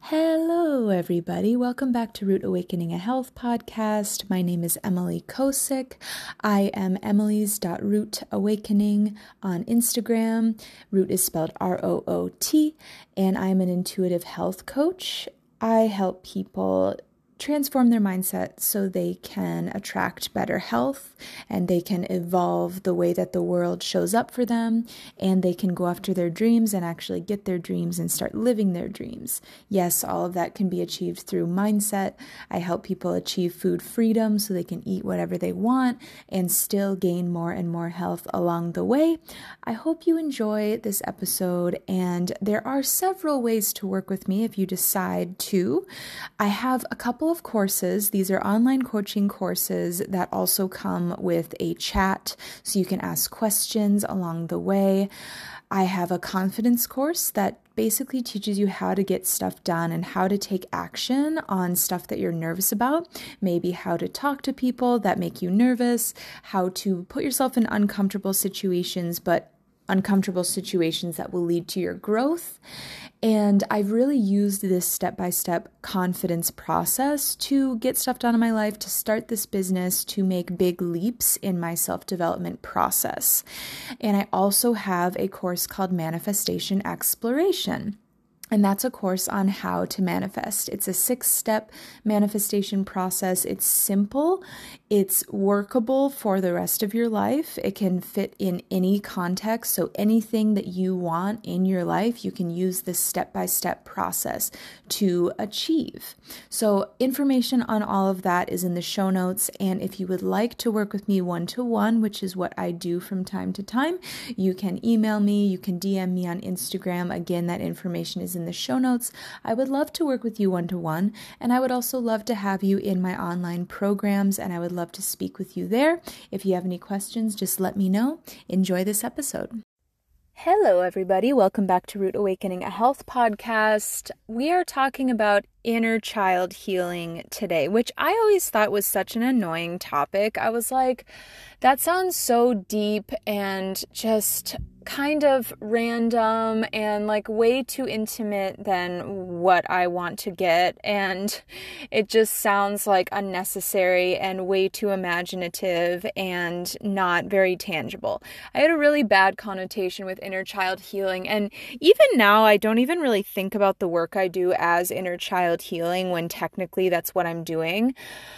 Hello, everybody. Welcome back to Root Awakening a Health podcast. My name is Emily Kosick. I am Emily's.rootawakening on Instagram. Root is spelled R-O-O-T, and I'm an intuitive health coach. I help people transform their mindset so they can attract better health and they can evolve the way that the world shows up for them, and they can go after their dreams and actually get their dreams and start living their dreams. Yes, all of that can be achieved through mindset. I help people achieve food freedom so they can eat whatever they want and still gain more and more health along the way. I hope you enjoy this episode, and there are several ways to work with me if you decide to. I have a couple of courses. These are online coaching courses that also come with a chat so you can ask questions along the way. I have a confidence course that basically teaches you how to get stuff done and how to take action on stuff that you're nervous about, maybe how to talk to people that make you nervous, how to put yourself in uncomfortable situations, but uncomfortable situations that will lead to your growth. And I've really used this step-by-step confidence process to get stuff done in my life, to start this business, to make big leaps in my self-development process. And I also have a course called Manifestation Exploration. And that's a course on how to manifest. It's a 6-step manifestation process. It's simple. It's workable for the rest of your life. It can fit in any context. So anything that you want in your life, you can use this step-by-step process to achieve. So information on all of that is in the show notes. And if you would like to work with me one-to-one, which is what I do from time to time, you can email me, you can DM me on Instagram. Again, that information is in the show notes. I would love to work with you one-to-one, and I would also love to have you in my online programs, and I would love to speak with you there. If you have any questions, just let me know. Enjoy this episode. Hello, everybody. Welcome back to Root Awakening, a health podcast. We are talking about inner child healing today, which I always thought was such an annoying topic. I was like, that sounds so deep and just kind of random and like way too intimate than what I want to get. And it just sounds like unnecessary and way too imaginative and not very tangible. I had a really bad connotation with inner child healing. And even now, I don't even really think about the work I do as inner child healing when technically that's what I'm doing.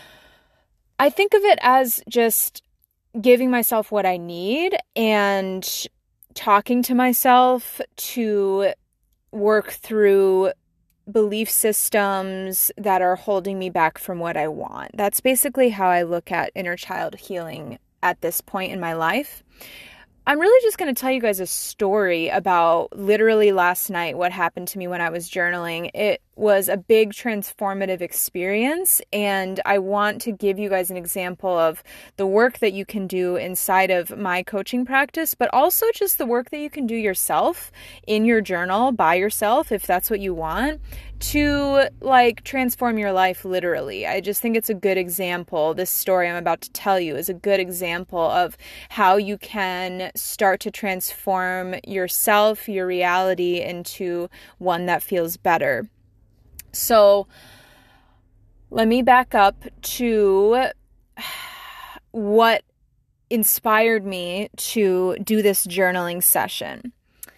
I think of it as just giving myself what I need and talking to myself to work through belief systems that are holding me back from what I want. That's basically how I look at inner child healing at this point in my life. I'm really just going to tell you guys a story about literally last night, what happened to me when I was journaling. It was a big transformative experience, and I want to give you guys an example of the work that you can do inside of my coaching practice, but also just the work that you can do yourself in your journal by yourself, if that's what you want, to like transform your life literally. I just think it's a good example. This story I'm about to tell you is a good example of how you can start to transform yourself, your reality, into one that feels better. So let me back up to what inspired me to do this journaling session.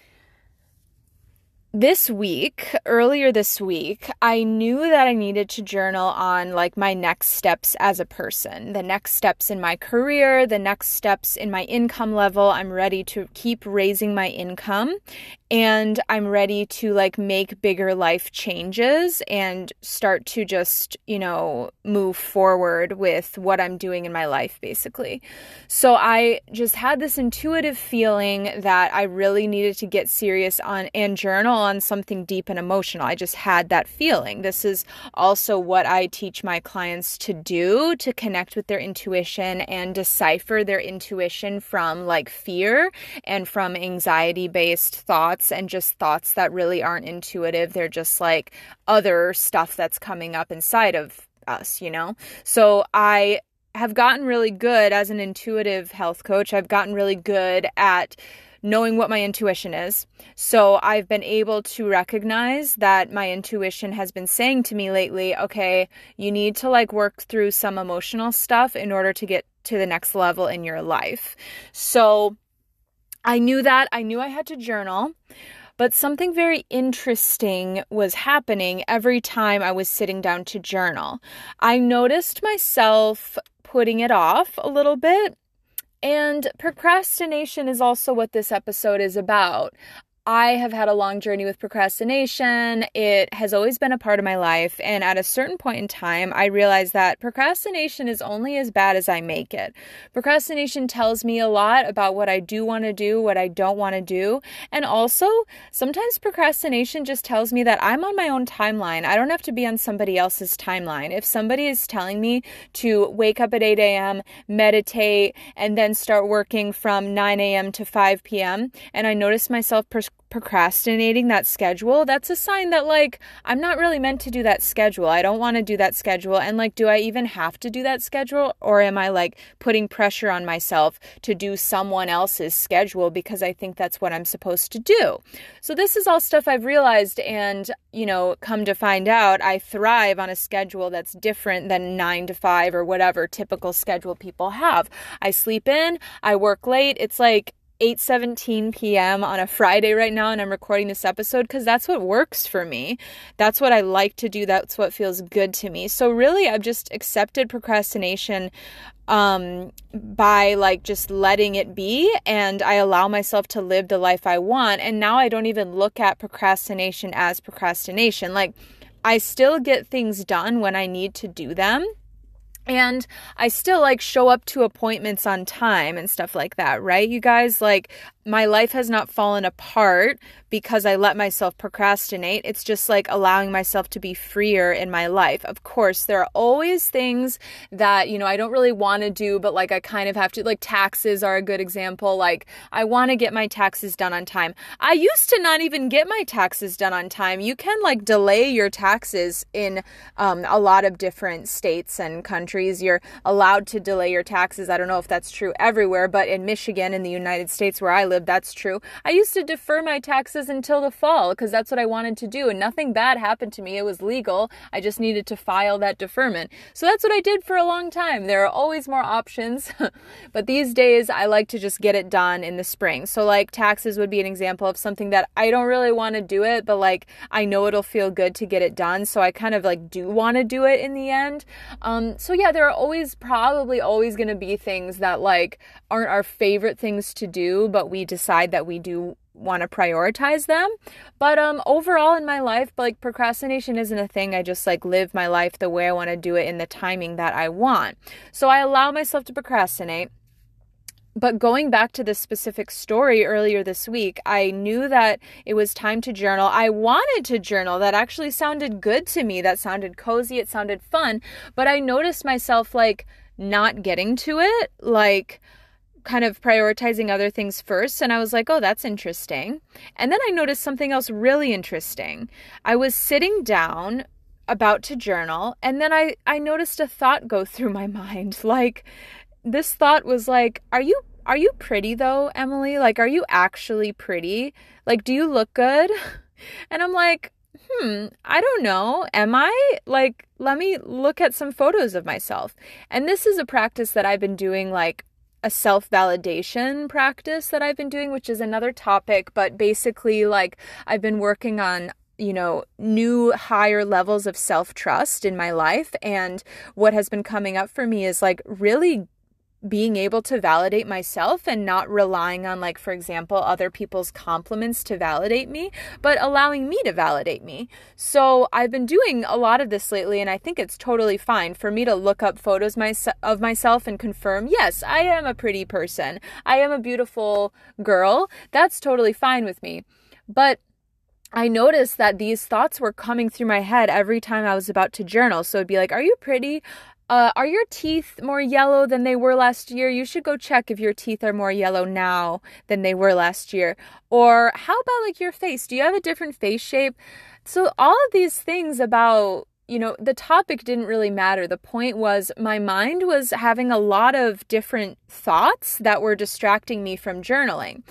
Earlier this week, I knew that I needed to journal on like my next steps as a person, the next steps in my career, the next steps in my income level. I'm ready to keep raising my income, and I'm ready to like make bigger life changes and start to just, move forward with what I'm doing in my life, basically. So I just had this intuitive feeling that I really needed to get serious on and journal on something deep and emotional. I just had that feeling. This is also what I teach my clients to do, to connect with their intuition and decipher their intuition from like fear and from anxiety-based thoughts and just thoughts that really aren't intuitive. They're just like other stuff that's coming up inside of us, So I have gotten really good as an intuitive health coach. I've gotten really good at knowing what my intuition is. So I've been able to recognize that my intuition has been saying to me lately, okay, you need to like work through some emotional stuff in order to get to the next level in your life. So I knew that. I knew I had to journal. But something very interesting was happening every time I was sitting down to journal. I noticed myself putting it off a little bit, and procrastination is also what this episode is about. I have had a long journey with procrastination. It has always been a part of my life. And at a certain point in time, I realized that procrastination is only as bad as I make it. Procrastination tells me a lot about what I do want to do, what I don't want to do. And also, sometimes procrastination just tells me that I'm on my own timeline. I don't have to be on somebody else's timeline. If somebody is telling me to wake up at 8 a.m., meditate, and then start working from 9 a.m. to 5 p.m., and I notice myself procrastinating that schedule, that's a sign that like I'm not really meant to do that schedule. I don't want to do that schedule. And like, do I even have to do that schedule? Or am I like putting pressure on myself to do someone else's schedule because I think that's what I'm supposed to do? So this is all stuff I've realized, and come to find out, I thrive on a schedule that's different than 9 to 5 or whatever typical schedule people have. I sleep in, I work late. It's like 8:17 p.m. on a Friday right now, and I'm recording this episode because that's what works for me. That's what I like to do. That's what feels good to me. So really, I've just accepted procrastination by like just letting it be, and I allow myself to live the life I want. And now I don't even look at procrastination as procrastination. Like, I still get things done when I need to do them. And I still like show up to appointments on time and stuff like that, right? You guys, like, my life has not fallen apart because I let myself procrastinate. It's just like allowing myself to be freer in my life. Of course, there are always things that, I don't really want to do, but like I kind of have to. Like, taxes are a good example. Like, I want to get my taxes done on time. I used to not even get my taxes done on time. You can like delay your taxes in a lot of different states and countries. You're allowed to delay your taxes. I don't know if that's true everywhere, but in Michigan, in the United States where I live, that's true. I used to defer my taxes until the fall because that's what I wanted to do, and nothing bad happened to me. It was legal. I just needed to file that deferment. So that's what I did for a long time. There are always more options, but these days I like to just get it done in the spring. So like taxes would be an example of something that I don't really want to do it, but like I know it'll feel good to get it done. So I kind of like do want to do it in the end. So yeah, there are probably always going to be things that like aren't our favorite things to do, but we decide that we do want to prioritize them. But overall in my life, like, procrastination isn't a thing. I just like live my life the way I want to do it in the timing that I want. So I allow myself to procrastinate. But going back to this specific story earlier this week, I knew that it was time to journal. I wanted to journal. That actually sounded good to me. That sounded cozy. It sounded fun. But I noticed myself like not getting to it, like kind of prioritizing other things first. And I was like, oh, that's interesting. And then I noticed something else really interesting. I was sitting down about to journal, and then I noticed a thought go through my mind. Like, this thought was like, are you pretty though, Emily? Like, are you actually pretty? Like, do you look good? And I'm like, I don't know. Am I? Like, let me look at some photos of myself. And this is a practice that I've been doing, like a self-validation practice that I've been doing, which is another topic. But basically, like, I've been working on new higher levels of self-trust in my life. And what has been coming up for me is like really being able to validate myself and not relying on, like, for example, other people's compliments to validate me, but allowing me to validate me. So I've been doing a lot of this lately, and I think it's totally fine for me to look up photos of myself and confirm, yes, I am a pretty person. I am a beautiful girl. That's totally fine with me. But I noticed that these thoughts were coming through my head every time I was about to journal. So it'd be like, are you pretty? Are your teeth more yellow than they were last year? You should go check if your teeth are more yellow now than they were last year. Or how about like your face? Do you have a different face shape? So all of these things about, the topic didn't really matter. The point was my mind was having a lot of different thoughts that were distracting me from journaling.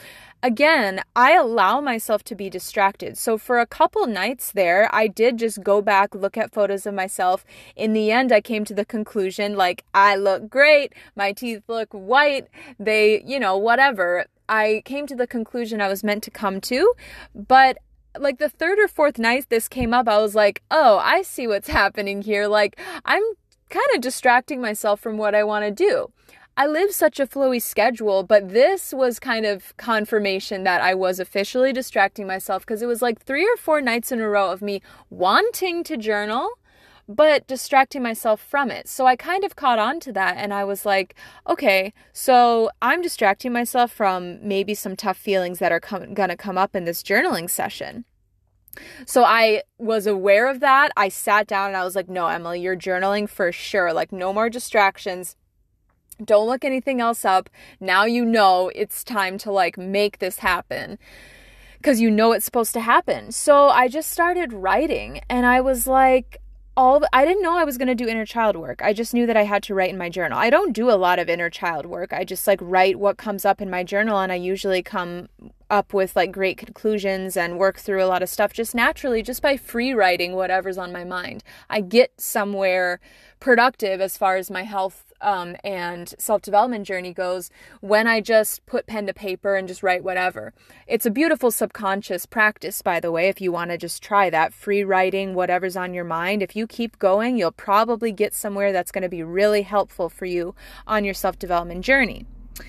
again, I allow myself to be distracted. So for a couple nights there, I did just go back, look at photos of myself. In the end, I came to the conclusion, like, I look great, my teeth look white, they, whatever. I came to the conclusion I was meant to come to, but like the third or fourth night this came up, I was like, oh, I see what's happening here. Like, I'm kind of distracting myself from what I want to do. I live such a flowy schedule, but this was kind of confirmation that I was officially distracting myself, because it was like 3 or 4 nights in a row of me wanting to journal, but distracting myself from it. So I kind of caught on to that, and I was like, okay, so I'm distracting myself from maybe some tough feelings that are going to come up in this journaling session. So I was aware of that. I sat down and I was like, no, Emily, you're journaling for sure. Like, no more distractions. Don't look anything else up. Now it's time to like make this happen, because it's supposed to happen. So I just started writing, and I was like, I didn't know I was going to do inner child work. I just knew that I had to write in my journal. I don't do a lot of inner child work. I just like write what comes up in my journal, and I usually come up with like great conclusions and work through a lot of stuff just naturally, just by free writing whatever's on my mind. I get somewhere productive as far as my health and self-development journey goes when I just put pen to paper and just write whatever. It's a beautiful subconscious practice, by the way, if you want to just try that. Free writing whatever's on your mind. If you keep going, you'll probably get somewhere that's going to be really helpful for you on your self-development journey.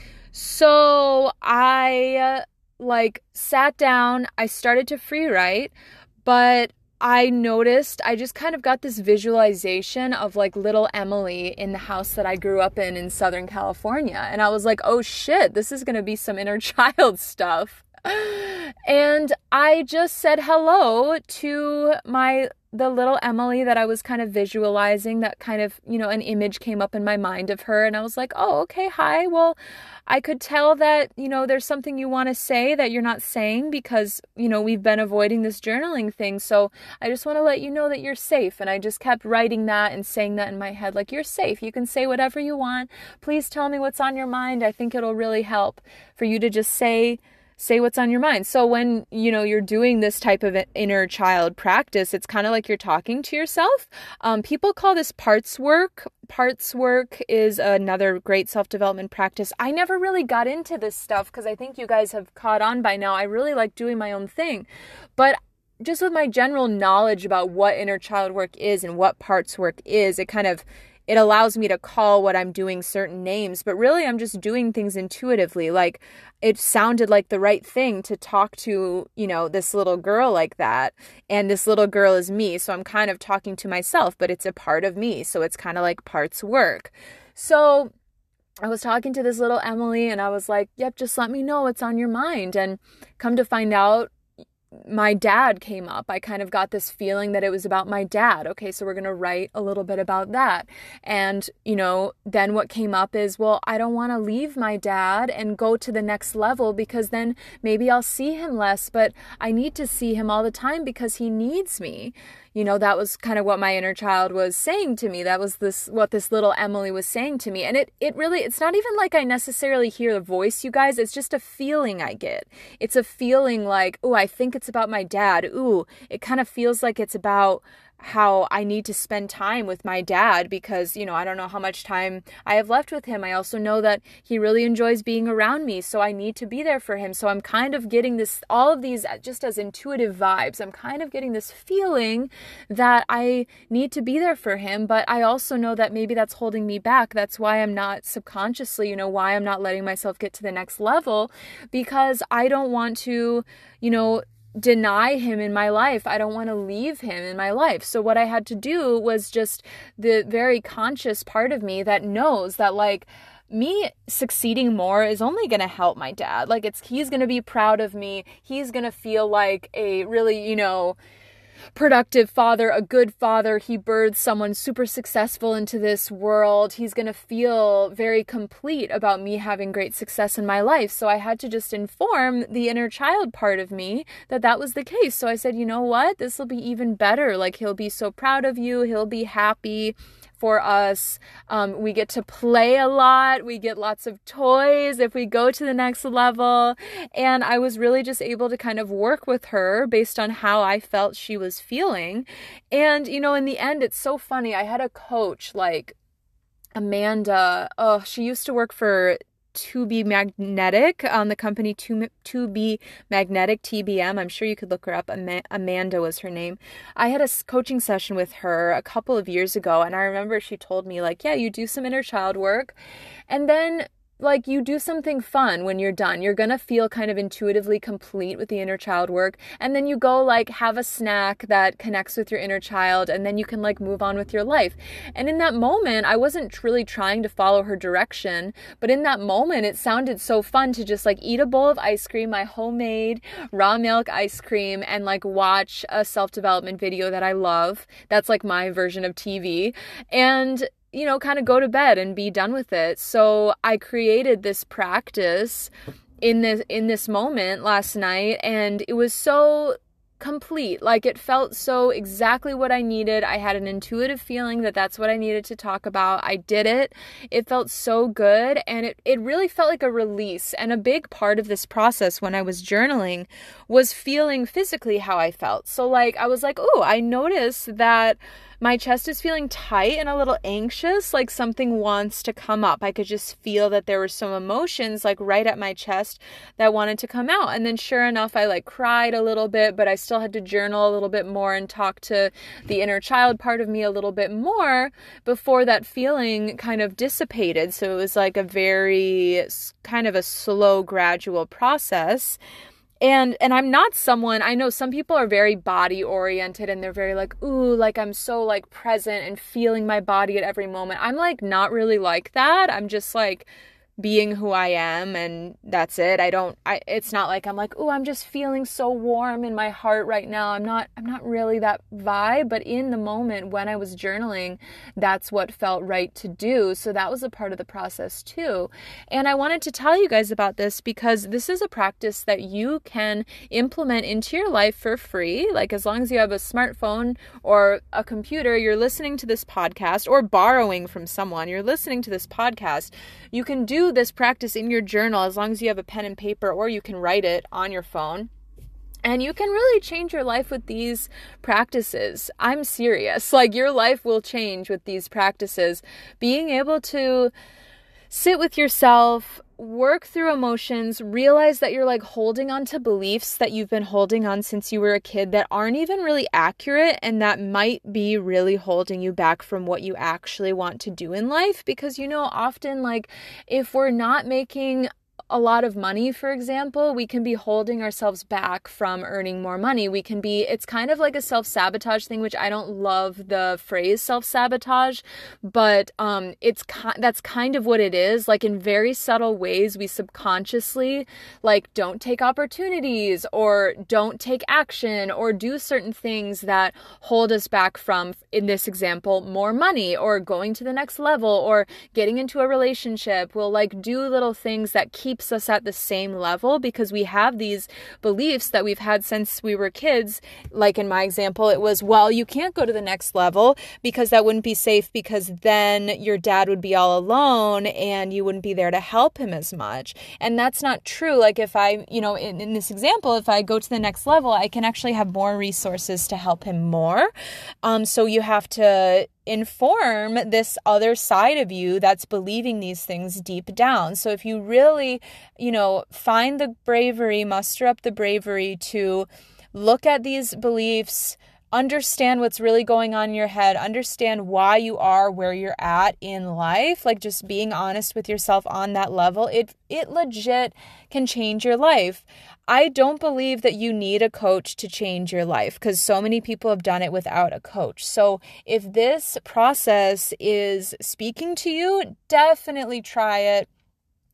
So I sat down, I started to free write, but I noticed I just kind of got this visualization of like little Emily in the house that I grew up in Southern California. And I was like, oh shit, this is going to be some inner child stuff. And I just said hello to the little Emily that I was kind of visualizing. That kind of, an image came up in my mind of her, and I was like, oh, okay, hi. Well, I could tell that, there's something you want to say that you're not saying because, we've been avoiding this journaling thing. So I just want to let you know that you're safe. And I just kept writing that and saying that in my head, like, you're safe. You can say whatever you want. Please tell me what's on your mind. I think it'll really help for you to just say what's on your mind. So when, you're doing this type of inner child practice, it's kind of like you're talking to yourself. People call this parts work. Parts work is another great self-development practice. I never really got into this stuff because I think you guys have caught on by now. I really like doing my own thing. But just with my general knowledge about what inner child work is and what parts work is, it allows me to call what I'm doing certain names, but really I'm just doing things intuitively. Like, it sounded like the right thing to talk to, this little girl like that. And this little girl is me. So I'm kind of talking to myself, but it's a part of me. So it's kind of like parts work. So I was talking to this little Emily, and I was like, yep, just let me know what's on your mind. And come to find out, my dad came up. I kind of got this feeling that it was about my dad. Okay, so we're going to write a little bit about that. And, then what came up is, well, I don't want to leave my dad and go to the next level, because then maybe I'll see him less, but I need to see him all the time because he needs me. That was kind of what my inner child was saying to me. That was what this little Emily was saying to me. And it's not even like I necessarily hear the voice, you guys. It's just a feeling I get. It's a feeling like, oh, I think it's about my dad. Ooh, it kind of feels like it's about how I need to spend time with my dad because, I don't know how much time I have left with him. I also know that he really enjoys being around me, so I need to be there for him. So I'm kind of getting all of these just as intuitive vibes. I'm kind of getting this feeling that I need to be there for him, but I also know that maybe that's holding me back. That's why I'm not subconsciously, why I'm not letting myself get to the next level, because I don't want to, deny him in my life. I don't want to leave him in my life. So what I had to do was just the very conscious part of me that knows that like me succeeding more is only going to help my dad. Like he's going to be proud of me. He's going to feel like a really, productive father, a good father. He birthed someone super successful into this world. He's going to feel very complete about me having great success in my life. So I had to just inform the inner child part of me that was the case. So I said, you know what? This will be even better. Like he'll be so proud of you. He'll be happy for us. We get to play a lot. We get lots of toys if we go to the next level. And I was really just able to kind of work with her based on how I felt she was feeling. And, you know, in the end, it's so funny. I had a coach like Amanda. Oh, she used to work for 2B Magnetic, the company 2B Magnetic, TBM. I'm sure you could look her up. Amanda was her name. I had a coaching session with her a couple of years ago, and I remember she told me, like, yeah, you do some inner child work, and then like you do something fun when you're done. You're going to feel kind of intuitively complete with the inner child work. And then you go like have a snack that connects with your inner child, and then you can like move on with your life. And in that moment, I wasn't really trying to follow her direction, but in that moment, it sounded so fun to just like eat a bowl of ice cream, my homemade raw milk ice cream, and like watch a self-development video that I love. That's like my version of TV. And you know, kind of go to bed and be done with it. So I created this practice in this moment last night, and it was so complete. Like it felt so exactly what I needed. I had an intuitive feeling that that's what I needed to talk about. I did it. It felt so good, and it really felt like a release. And a big part of this process when I was journaling was feeling physically how I felt. So like I was like, oh, I noticed that my chest is feeling tight and a little anxious, like something wants to come up. I could just feel that there were some emotions like right at my chest that wanted to come out. And then sure enough, I like cried a little bit, but I still had to journal a little bit more and talk to the inner child part of me a little bit more before that feeling kind of dissipated. So it was like a very kind of a slow, gradual process. And I'm not someone, I know some people are very body oriented and they're very like, ooh, like I'm so like present and feeling my body at every moment. I'm like not really like that. I'm just like being who I am, and that's it. It's not like I'm like, oh, I'm just feeling so warm in my heart right now. I'm not really that vibe, but in the moment when I was journaling, that's what felt right to do. So that was a part of the process too. And I wanted to tell you guys about this because this is a practice that you can implement into your life for free. Like as long as you have a smartphone or a computer, you're listening to this podcast, or borrowing from someone, you're listening to this podcast, you can do this practice in your journal as long as you have a pen and paper, or you can write it on your phone. And you can really change your life with these practices. I'm serious. Like your life will change with these practices. Being able to sit with yourself, work through emotions, realize that you're like holding on to beliefs that you've been holding on since you were a kid that aren't even really accurate, and that might be really holding you back from what you actually want to do in life. Because, you know, often like if we're not making a lot of money, for example, we can be holding ourselves back from earning more money. It's kind of like a self-sabotage thing, which I don't love the phrase self-sabotage, but that's kind of what it is. Like in very subtle ways, we subconsciously like don't take opportunities or don't take action or do certain things that hold us back from, in this example, more money or going to the next level or getting into a relationship. We'll like do little things that keeps us at the same level because we have these beliefs that we've had since we were kids. Like in my example, it was, well, you can't go to the next level because that wouldn't be safe, because then your dad would be all alone and you wouldn't be there to help him as much. And that's not true. Like if I, you know, in this example, if I go to the next level, I can actually have more resources to help him more. So you have to inform this other side of you that's believing these things deep down. So if you really, you know, find the bravery, muster up the bravery to look at these beliefs, understand what's really going on in your head, understand why you are where you're at in life, like just being honest with yourself on that level, it legit can change your life. I don't believe that you need a coach to change your life because so many people have done it without a coach. So if this process is speaking to you, definitely try it.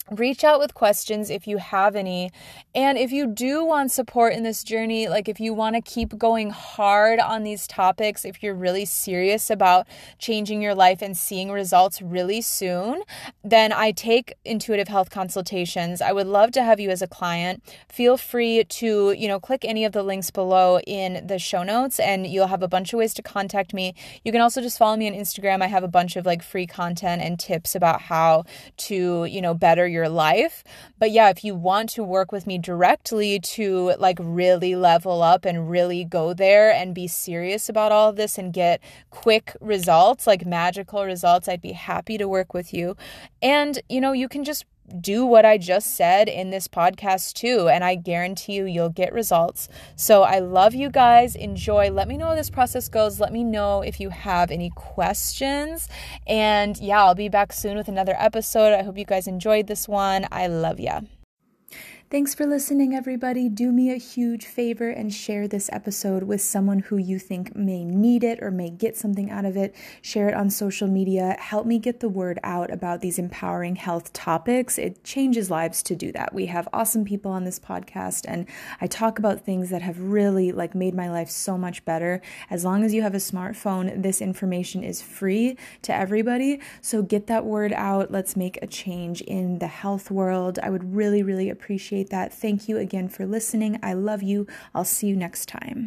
reach out with questions if you have any. And if you do want support in this journey, like if you want to keep going hard on these topics, if you're really serious about changing your life and seeing results really soon, then I take intuitive health consultations. I would love to have you as a client. Feel free to, click any of the links below in the show notes and you'll have a bunch of ways to contact me. You can also just follow me on Instagram. I have a bunch of free content and tips about how to, better your life. But yeah, if you want to work with me directly to really level up and really go there and be serious about all of this and get quick results, magical results, I'd be happy to work with you. And, you can just do what I just said in this podcast too, and I guarantee you'll get results. So I love you guys. Enjoy. Let me know how this process goes. Let me know if you have any questions. And yeah, I'll be back soon with another episode. I hope you guys enjoyed this one. I love ya. Thanks for listening, everybody. Do me a huge favor and share this episode with someone who you think may need it or may get something out of it. Share it on social media. Help me get the word out about these empowering health topics. It changes lives to do that. We have awesome people on this podcast, and I talk about things that have really made my life so much better. As long as you have a smartphone, this information is free to everybody. So get that word out. Let's make a change in the health world. I would really, really appreciate that. Thank you again for listening. I love you. I'll see you next time.